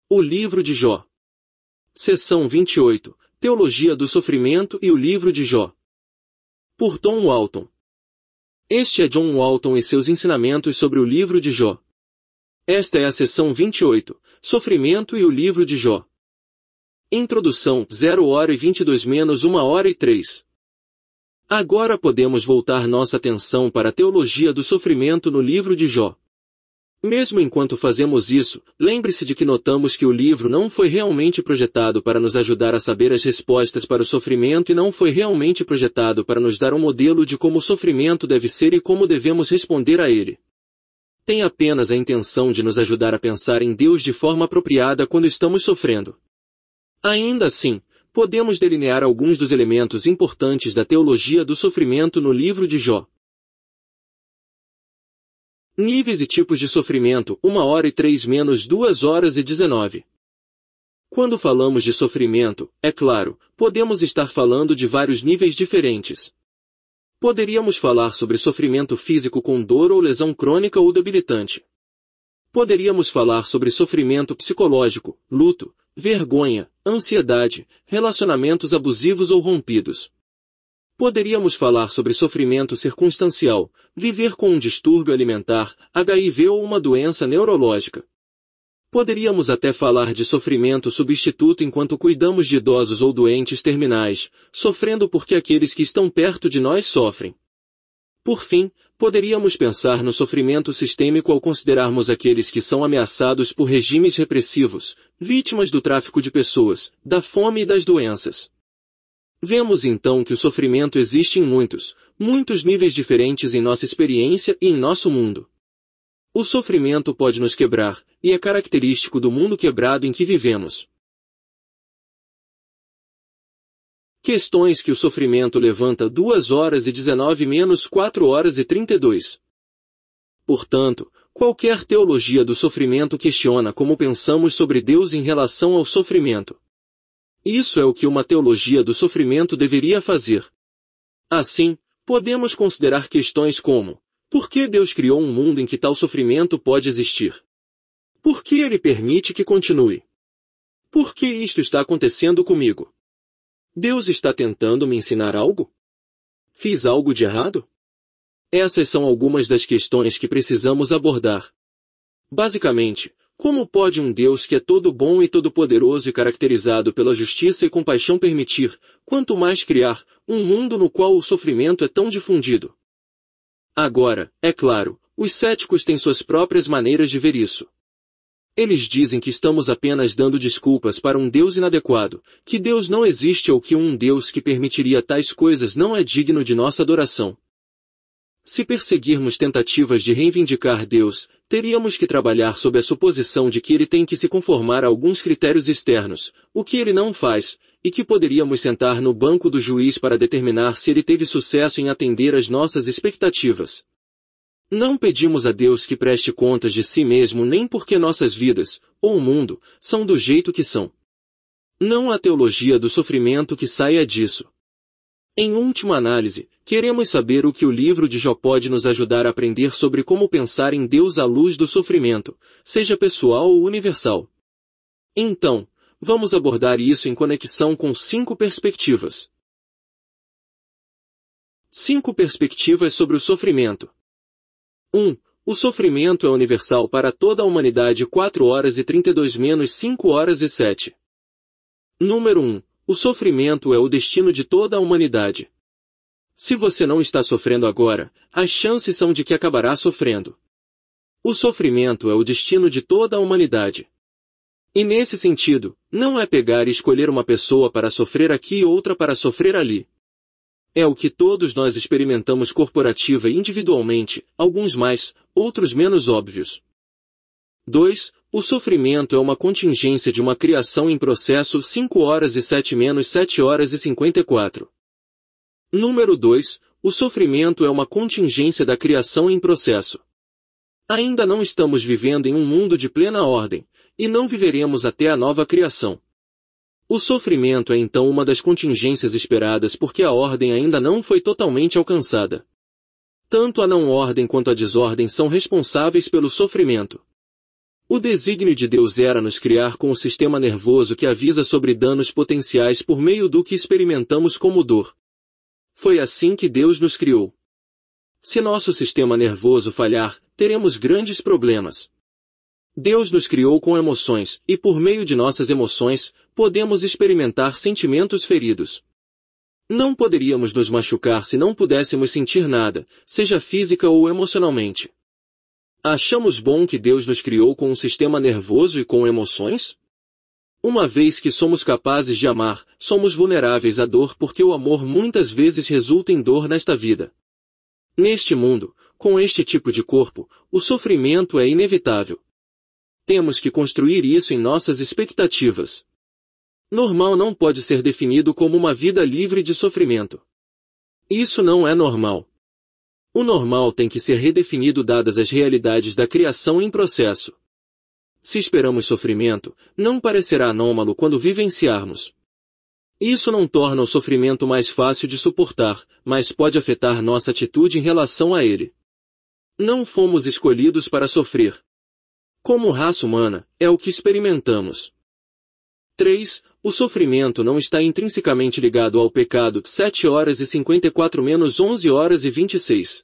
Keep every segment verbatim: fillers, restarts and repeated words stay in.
O livro de Jó. Seção vinte e oito. Teologia do Sofrimento e o livro de Jó. Por Tom Walton. Este é John Walton e seus ensinamentos sobre o livro de Jó. Esta é a seção vinte e oito. Sofrimento e o livro de Jó. Introdução, zero hora e vinte e dois menos uma hora e três. Agora podemos voltar nossa atenção para a teologia do sofrimento no livro de Jó. Mesmo enquanto fazemos isso, lembre-se de que notamos que o livro não foi realmente projetado para nos ajudar a saber as respostas para o sofrimento e não foi realmente projetado para nos dar um modelo de como o sofrimento deve ser e como devemos responder a ele. Tem apenas a intenção de nos ajudar a pensar em Deus de forma apropriada quando estamos sofrendo. Ainda assim, podemos delinear alguns dos elementos importantes da teologia do sofrimento no livro de Jó. Níveis e tipos de sofrimento, uma hora e três menos duas horas e dezenove. Quando falamos de sofrimento, é claro, podemos estar falando de vários níveis diferentes. Poderíamos falar sobre sofrimento físico com dor ou lesão crônica ou debilitante. Poderíamos falar sobre sofrimento psicológico, luto, vergonha, ansiedade, relacionamentos abusivos ou rompidos. Poderíamos falar sobre sofrimento circunstancial, viver com um distúrbio alimentar, H I V ou uma doença neurológica. Poderíamos até falar de sofrimento substituto enquanto cuidamos de idosos ou doentes terminais, sofrendo porque aqueles que estão perto de nós sofrem. Por fim, poderíamos pensar no sofrimento sistêmico ao considerarmos aqueles que são ameaçados por regimes repressivos, vítimas do tráfico de pessoas, da fome e das doenças. Vemos então que o sofrimento existe em muitos, muitos níveis diferentes em nossa experiência e em nosso mundo. O sofrimento pode nos quebrar, e é característico do mundo quebrado em que vivemos. Questões que o sofrimento levanta duas horas e dezenove menos quatro horas e trinta e dois. Portanto, qualquer teologia do sofrimento questiona como pensamos sobre Deus em relação ao sofrimento. Isso é o que uma teologia do sofrimento deveria fazer. Assim, podemos considerar questões como: por que Deus criou um mundo em que tal sofrimento pode existir? Por que Ele permite que continue? Por que isto está acontecendo comigo? Deus está tentando me ensinar algo? Fiz algo de errado? Essas são algumas das questões que precisamos abordar. Basicamente, como pode um Deus que é todo bom e todo-poderoso e caracterizado pela justiça e compaixão permitir, quanto mais criar, um mundo no qual o sofrimento é tão difundido? Agora, é claro, os céticos têm suas próprias maneiras de ver isso. Eles dizem que estamos apenas dando desculpas para um Deus inadequado, que Deus não existe ou que um Deus que permitiria tais coisas não é digno de nossa adoração. Se perseguirmos tentativas de reivindicar Deus, teríamos que trabalhar sob a suposição de que ele tem que se conformar a alguns critérios externos, o que ele não faz, e que poderíamos sentar no banco do juiz para determinar se ele teve sucesso em atender às nossas expectativas. Não pedimos a Deus que preste contas de si mesmo nem porque nossas vidas, ou o mundo, são do jeito que são. Não há teologia do sofrimento que saia disso. Em última análise, queremos saber o que o livro de Jó pode nos ajudar a aprender sobre como pensar em Deus à luz do sofrimento, seja pessoal ou universal. Então, vamos abordar isso em conexão com cinco perspectivas. Cinco perspectivas sobre o sofrimento. um. O sofrimento é universal para toda a humanidade quatro horas e trinta e dois menos cinco horas e sete. Número um. O sofrimento é o destino de toda a humanidade. Se você não está sofrendo agora, as chances são de que acabará sofrendo. O sofrimento é o destino de toda a humanidade. E nesse sentido, não é pegar e escolher uma pessoa para sofrer aqui e outra para sofrer ali. É o que todos nós experimentamos corporativa e individualmente, alguns mais, outros menos óbvios. dois. O sofrimento é uma contingência de uma criação em processo cinco horas e sete menos sete horas e cinquenta e quatro. Número dois. O sofrimento é uma contingência da criação em processo. Ainda não estamos vivendo em um mundo de plena ordem, e não viveremos até a nova criação. O sofrimento é então uma das contingências esperadas porque a ordem ainda não foi totalmente alcançada. Tanto a não ordem quanto a desordem são responsáveis pelo sofrimento. O desígnio de Deus era nos criar com um sistema nervoso que avisa sobre danos potenciais por meio do que experimentamos como dor. Foi assim que Deus nos criou. Se nosso sistema nervoso falhar, teremos grandes problemas. Deus nos criou com emoções, e por meio de nossas emoções, podemos experimentar sentimentos feridos. Não poderíamos nos machucar se não pudéssemos sentir nada, seja física ou emocionalmente. Achamos bom que Deus nos criou com um sistema nervoso e com emoções? Uma vez que somos capazes de amar, somos vulneráveis à dor porque o amor muitas vezes resulta em dor nesta vida. Neste mundo, com este tipo de corpo, o sofrimento é inevitável. Temos que construir isso em nossas expectativas. Normal não pode ser definido como uma vida livre de sofrimento. Isso não é normal. O normal tem que ser redefinido dadas as realidades da criação em processo. Se esperamos sofrimento, não parecerá anômalo quando vivenciarmos. Isso não torna o sofrimento mais fácil de suportar, mas pode afetar nossa atitude em relação a ele. Não fomos escolhidos para sofrer. Como raça humana, é o que experimentamos. três. O sofrimento não está intrinsecamente ligado ao pecado. sete horas e cinquenta e quatro menos onze horas e vinte e seis.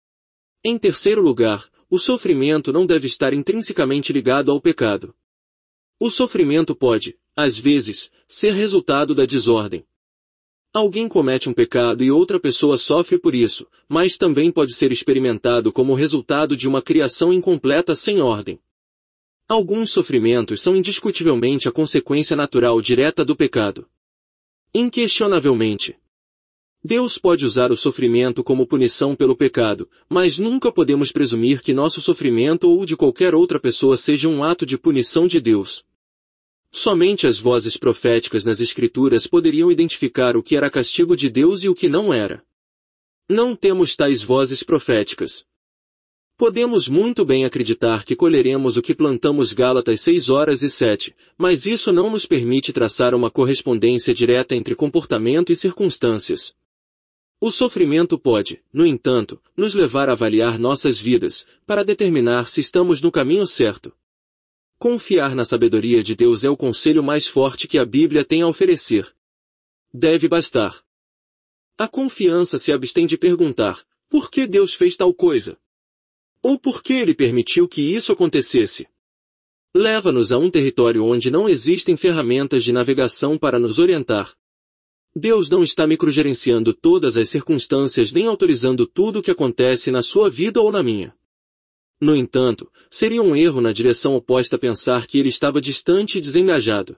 Em terceiro lugar, o sofrimento não deve estar intrinsecamente ligado ao pecado. O sofrimento pode, às vezes, ser resultado da desordem. Alguém comete um pecado e outra pessoa sofre por isso, mas também pode ser experimentado como resultado de uma criação incompleta sem ordem. Alguns sofrimentos são indiscutivelmente a consequência natural direta do pecado. Inquestionavelmente. Deus pode usar o sofrimento como punição pelo pecado, mas nunca podemos presumir que nosso sofrimento ou de qualquer outra pessoa seja um ato de punição de Deus. Somente as vozes proféticas nas Escrituras poderiam identificar o que era castigo de Deus e o que não era. Não temos tais vozes proféticas. Podemos muito bem acreditar que colheremos o que plantamos. Gálatas seis horas e sete, mas isso não nos permite traçar uma correspondência direta entre comportamento e circunstâncias. O sofrimento pode, no entanto, nos levar a avaliar nossas vidas, para determinar se estamos no caminho certo. Confiar na sabedoria de Deus é o conselho mais forte que a Bíblia tem a oferecer. Deve bastar. A confiança se abstém de perguntar, por que Deus fez tal coisa? Ou por que Ele permitiu que isso acontecesse? Leva-nos a um território onde não existem ferramentas de navegação para nos orientar. Deus não está microgerenciando todas as circunstâncias nem autorizando tudo o que acontece na sua vida ou na minha. No entanto, seria um erro na direção oposta pensar que Ele estava distante e desengajado.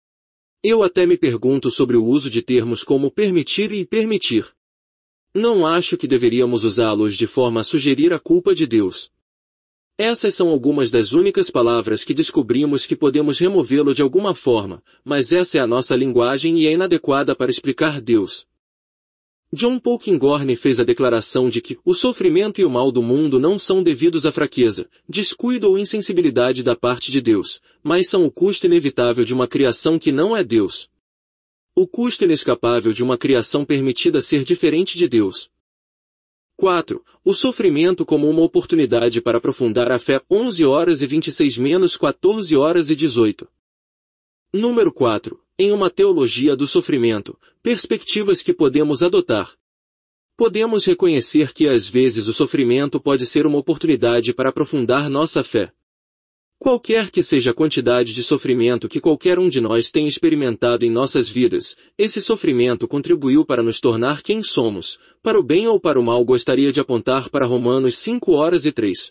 Eu até me pergunto sobre o uso de termos como permitir e permitir. Não acho que deveríamos usá-los de forma a sugerir a culpa de Deus. Essas são algumas das únicas palavras que descobrimos que podemos removê-lo de alguma forma, mas essa é a nossa linguagem e é inadequada para explicar Deus. John Polkinghorne fez a declaração de que o sofrimento e o mal do mundo não são devidos à fraqueza, descuido ou insensibilidade da parte de Deus, mas são o custo inevitável de uma criação que não é Deus. O custo inescapável de uma criação permitida ser diferente de Deus. quatro. O sofrimento como uma oportunidade para aprofundar a fé. onze horas e vinte e seis menos quatorze horas e dezoito. Número quatro. Em uma teologia do sofrimento, perspectivas que podemos adotar. Podemos reconhecer que às vezes o sofrimento pode ser uma oportunidade para aprofundar nossa fé. Qualquer que seja a quantidade de sofrimento que qualquer um de nós tenha experimentado em nossas vidas, esse sofrimento contribuiu para nos tornar quem somos, para o bem ou para o mal. Gostaria de apontar para Romanos cinco horas e três.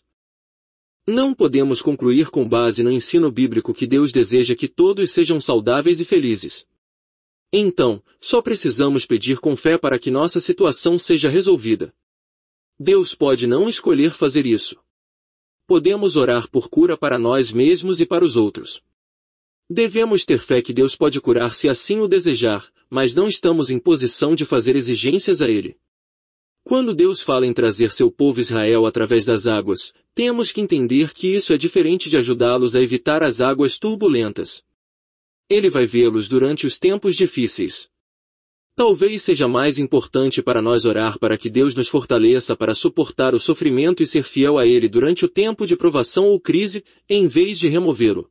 Não podemos concluir com base no ensino bíblico que Deus deseja que todos sejam saudáveis e felizes. Então, só precisamos pedir com fé para que nossa situação seja resolvida. Deus pode não escolher fazer isso. Podemos orar por cura para nós mesmos e para os outros. Devemos ter fé que Deus pode curar se assim o desejar, mas não estamos em posição de fazer exigências a Ele. Quando Deus fala em trazer seu povo Israel através das águas, temos que entender que isso é diferente de ajudá-los a evitar as águas turbulentas. Ele vai vê-los durante os tempos difíceis. Talvez seja mais importante para nós orar para que Deus nos fortaleça para suportar o sofrimento e ser fiel a Ele durante o tempo de provação ou crise, em vez de removê-lo.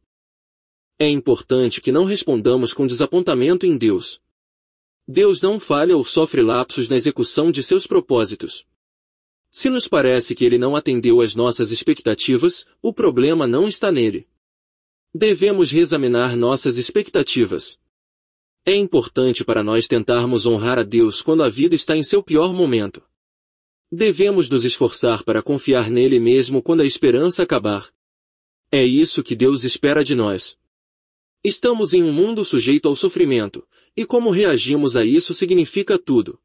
É importante que não respondamos com desapontamento em Deus. Deus não falha ou sofre lapsos na execução de seus propósitos. Se nos parece que Ele não atendeu às nossas expectativas, o problema não está nele. Devemos reexaminar nossas expectativas. É importante para nós tentarmos honrar a Deus quando a vida está em seu pior momento. Devemos nos esforçar para confiar nele mesmo quando a esperança acabar. É isso que Deus espera de nós. Estamos em um mundo sujeito ao sofrimento, e como reagimos a isso significa tudo.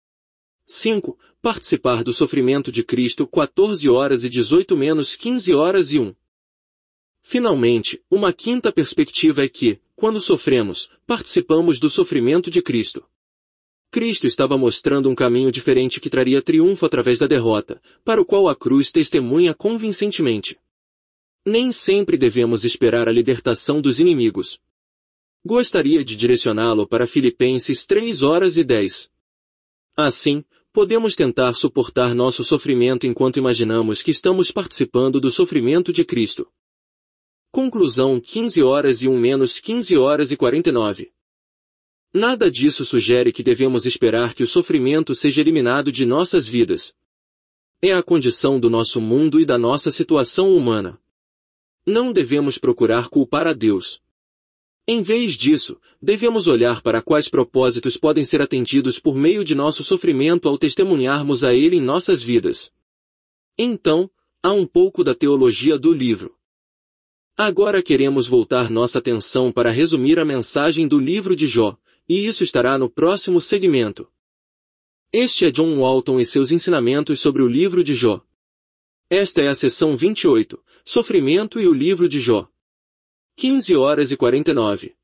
cinco. Participar do sofrimento de Cristo quatorze horas e dezoito menos quinze horas e um. Finalmente, uma quinta perspectiva é que, quando sofremos, participamos do sofrimento de Cristo. Cristo estava mostrando um caminho diferente que traria triunfo através da derrota, para o qual a cruz testemunha convincentemente. Nem sempre devemos esperar a libertação dos inimigos. Gostaria de direcioná-lo para Filipenses três horas e dez. Assim, podemos tentar suportar nosso sofrimento enquanto imaginamos que estamos participando do sofrimento de Cristo. Conclusão quinze horas e um menos quinze horas e quarenta e nove. Nada disso sugere que devemos esperar que o sofrimento seja eliminado de nossas vidas. É a condição do nosso mundo e da nossa situação humana. Não devemos procurar culpar a Deus. Em vez disso, devemos olhar para quais propósitos podem ser atendidos por meio de nosso sofrimento ao testemunharmos a Ele em nossas vidas. Então, há um pouco da teologia do livro. Agora queremos voltar nossa atenção para resumir a mensagem do livro de Jó, e isso estará no próximo segmento. Este é John Walton e seus ensinamentos sobre o livro de Jó. Esta é a seção vinte e oito, Sofrimento e o livro de Jó. quinze horas e quarenta e nove.